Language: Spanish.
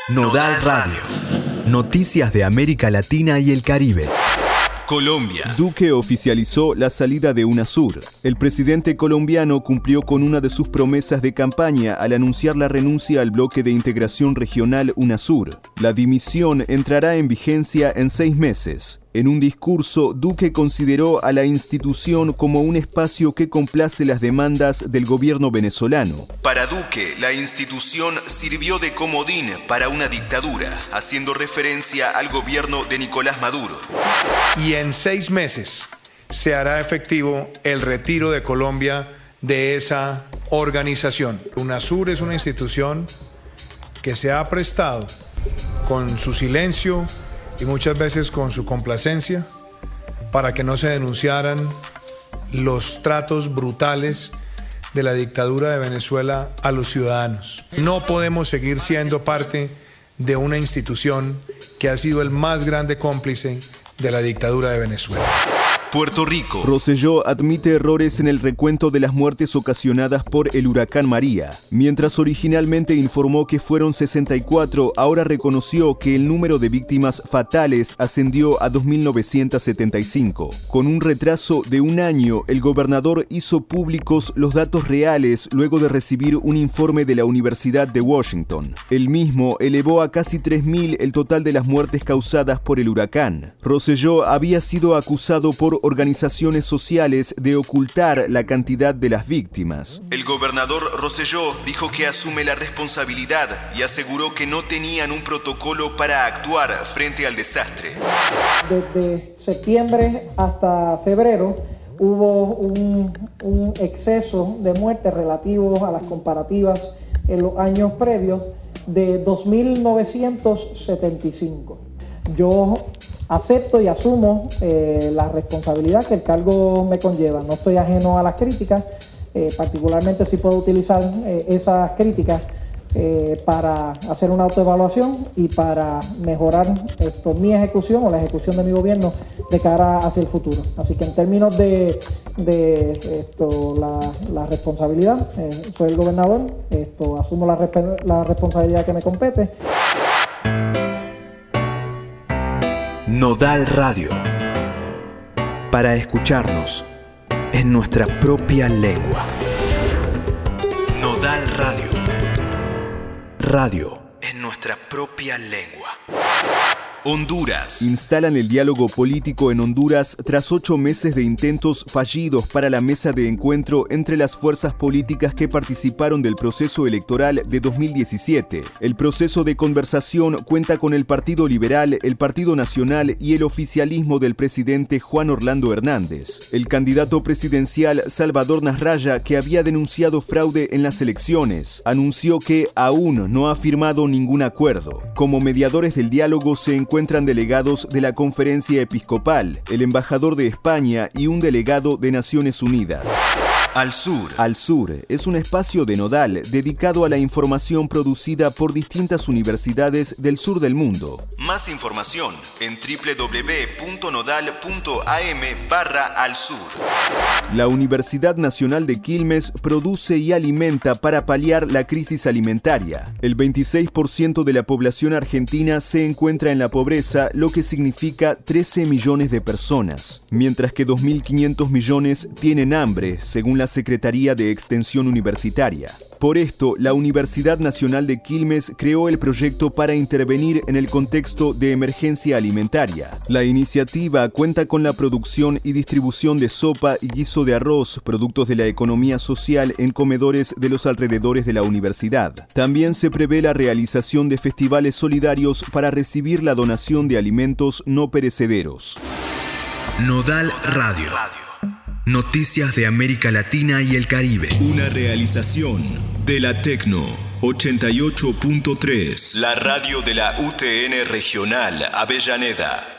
Nodal Radio. Noticias de América Latina y el Caribe. Colombia. Duque oficializó la salida de UNASUR. El presidente colombiano cumplió con una de sus promesas de campaña al anunciar la renuncia al bloque de integración regional UNASUR. La dimisión entrará en vigencia en 6 meses. En un discurso, Duque consideró a la institución como un espacio que complace las demandas del gobierno venezolano. Para Duque, la institución sirvió de comodín para una dictadura, haciendo referencia al gobierno de Nicolás Maduro. Y en 6 meses se hará efectivo el retiro de Colombia de esa organización. UNASUR es una institución que se ha prestado con su silencio y muchas veces con su complacencia para que no se denunciaran los tratos brutales de la dictadura de Venezuela a los ciudadanos. No podemos seguir siendo parte de una institución que ha sido el más grande cómplice de la dictadura de Venezuela. Puerto Rico. Rosselló admite errores en el recuento de las muertes ocasionadas por el huracán María. Mientras originalmente informó que fueron 64, ahora reconoció que el número de víctimas fatales ascendió a 2.975. Con un retraso de 1 año, el gobernador hizo públicos los datos reales luego de recibir un informe de la Universidad de Washington. El mismo elevó a casi 3.000 el total de las muertes causadas por el huracán. Rosselló había sido acusado por organizaciones sociales de ocultar la cantidad de las víctimas. El gobernador Rosselló dijo que asume la responsabilidad y aseguró que no tenían un protocolo para actuar frente al desastre. Desde septiembre hasta febrero hubo un exceso de muertes relativo a las comparativas en los años previos de 2.975. Yo acepto y asumo la responsabilidad que el cargo me conlleva. No estoy ajeno a las críticas, particularmente si puedo utilizar esas críticas para hacer una autoevaluación y para mejorar mi ejecución o la ejecución de mi gobierno de cara hacia el futuro. Así que en términos de la responsabilidad, soy el gobernador, asumo la responsabilidad que me compete. Nodal Radio. Para escucharnos en nuestra propia lengua. Nodal Radio. Radio en nuestra propia lengua. Honduras. Instalan el diálogo político en Honduras tras 8 meses de intentos fallidos para la mesa de encuentro entre las fuerzas políticas que participaron del proceso electoral de 2017. El proceso de conversación cuenta con el Partido Liberal, el Partido Nacional y el oficialismo del presidente Juan Orlando Hernández. El candidato presidencial Salvador Nasralla, que había denunciado fraude en las elecciones, anunció que aún no ha firmado ningún acuerdo. Como mediadores del diálogo se encuentran delegados de la Conferencia Episcopal, el embajador de España y un delegado de Naciones Unidas. Al Sur. Al Sur es un espacio de Nodal dedicado a la información producida por distintas universidades del sur del mundo. Más información en www.nodal.am/alsur. La Universidad Nacional de Quilmes produce y alimenta para paliar la crisis alimentaria. El 26% de la población argentina se encuentra en la pobreza, lo que significa 13 millones de personas, mientras que 2.500 millones tienen hambre, según la Secretaría de Extensión Universitaria. Por esto, la Universidad Nacional de Quilmes creó el proyecto para intervenir en el contexto de emergencia alimentaria. La iniciativa cuenta con la producción y distribución de sopa y guiso de arroz, productos de la economía social en comedores de los alrededores de la universidad. También se prevé la realización de festivales solidarios para recibir la donación de alimentos no perecederos. Nodal Radio. Noticias de América Latina y el Caribe. Una realización de la Tecno 88.3. La radio de la UTN Regional Avellaneda.